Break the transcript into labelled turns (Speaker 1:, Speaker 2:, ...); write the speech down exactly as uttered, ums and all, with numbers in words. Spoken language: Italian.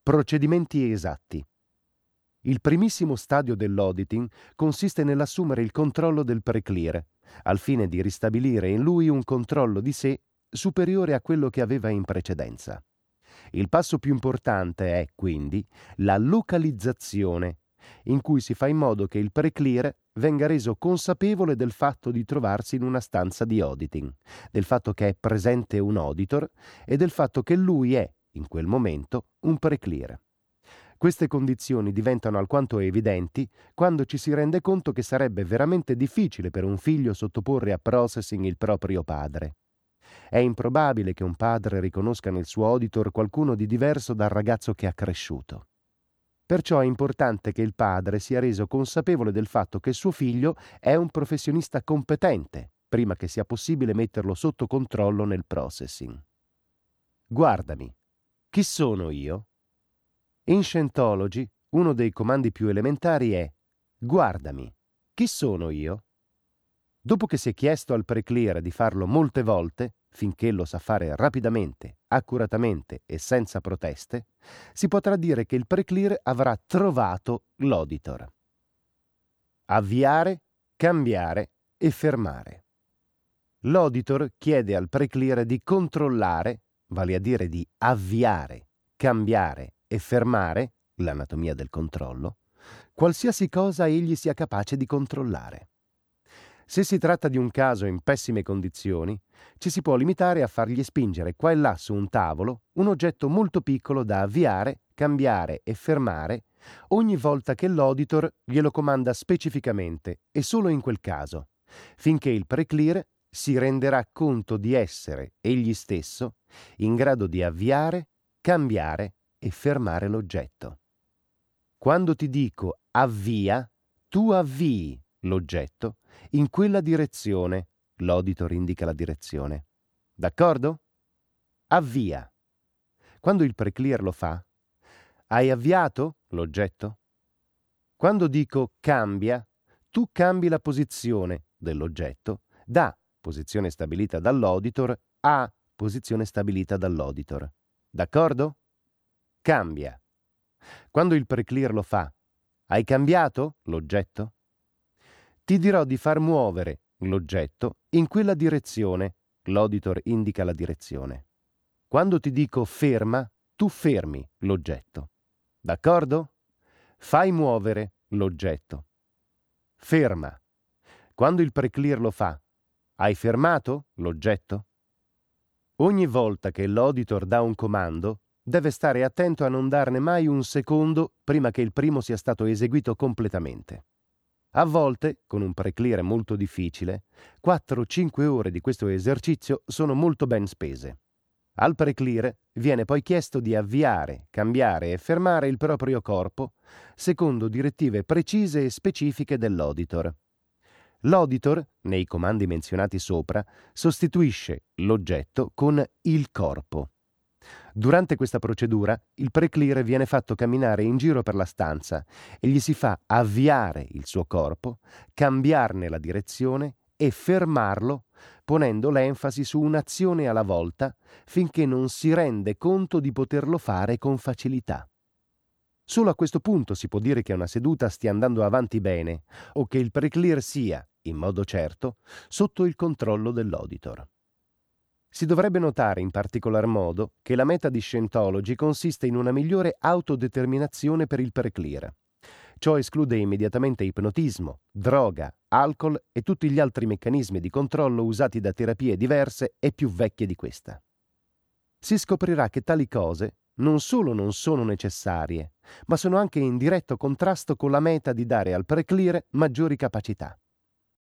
Speaker 1: Procedimenti esatti. Il primissimo stadio dell'auditing consiste nell'assumere il controllo del preclear, al fine di ristabilire in lui un controllo di sé superiore a quello che aveva in precedenza. Il passo più importante è, quindi, la localizzazione, in cui si fa in modo che il preclear venga reso consapevole del fatto di trovarsi in una stanza di auditing, del fatto che è presente un auditor e del fatto che lui è, in quel momento, un preclear. Queste condizioni diventano alquanto evidenti quando ci si rende conto che sarebbe veramente difficile per un figlio sottoporre a processing il proprio padre. È improbabile che un padre riconosca nel suo auditor qualcuno di diverso dal ragazzo che ha cresciuto. Perciò è importante che il padre sia reso consapevole del fatto che suo figlio è un professionista competente, prima che sia possibile metterlo sotto controllo nel processing. Guardami. Chi sono io? In Scientology, uno dei comandi più elementari è guardami. Chi sono io? Dopo che si è chiesto al preclear di farlo molte volte, finché lo sa fare rapidamente, accuratamente e senza proteste, si potrà dire che il preclear avrà trovato l'auditor. Avviare, cambiare e fermare. L'auditor chiede al preclear di controllare, vale a dire di avviare, cambiare e fermare, l'anatomia del controllo, qualsiasi cosa egli sia capace di controllare. Se si tratta di un caso in pessime condizioni, ci si può limitare a fargli spingere qua e là su un tavolo un oggetto molto piccolo da avviare, cambiare e fermare ogni volta che l'auditor glielo comanda specificamente e solo in quel caso, finché il preclear si renderà conto di essere egli stesso in grado di avviare, cambiare e fermare l'oggetto. Quando ti dico avvia, tu avvii l'oggetto in quella direzione, l'auditor indica la direzione. D'accordo? Avvia. Quando il preclear lo fa, hai avviato l'oggetto? Quando dico cambia, tu cambi la posizione dell'oggetto da posizione stabilita dall'auditor a posizione stabilita dall'auditor. D'accordo? Cambia. Quando il preclear lo fa, hai cambiato l'oggetto? Ti dirò di far muovere l'oggetto in quella direzione, l'auditor indica la direzione. Quando ti dico ferma, tu fermi l'oggetto. D'accordo? Fai muovere l'oggetto. Ferma. Quando il preclear lo fa, hai fermato l'oggetto? Ogni volta che l'auditor dà un comando, deve stare attento a non darne mai un secondo prima che il primo sia stato eseguito completamente. A volte, con un preclear molto difficile, quattro cinque ore di questo esercizio sono molto ben spese. Al preclear viene poi chiesto di avviare, cambiare e fermare il proprio corpo secondo direttive precise e specifiche dell'auditor. L'auditor, nei comandi menzionati sopra, sostituisce l'oggetto con il corpo. Durante questa procedura, il preclear viene fatto camminare in giro per la stanza e gli si fa avviare il suo corpo, cambiarne la direzione e fermarlo, ponendo l'enfasi su un'azione alla volta finché non si rende conto di poterlo fare con facilità. Solo a questo punto si può dire che una seduta stia andando avanti bene o che il preclear sia, in modo certo, sotto il controllo dell'auditor. Si dovrebbe notare in particolar modo che la meta di Scientology consiste in una migliore autodeterminazione per il preclear. Ciò esclude immediatamente ipnotismo, droga, alcol e tutti gli altri meccanismi di controllo usati da terapie diverse e più vecchie di questa. Si scoprirà che tali cose non solo non sono necessarie, ma sono anche in diretto contrasto con la meta di dare al preclear maggiori capacità.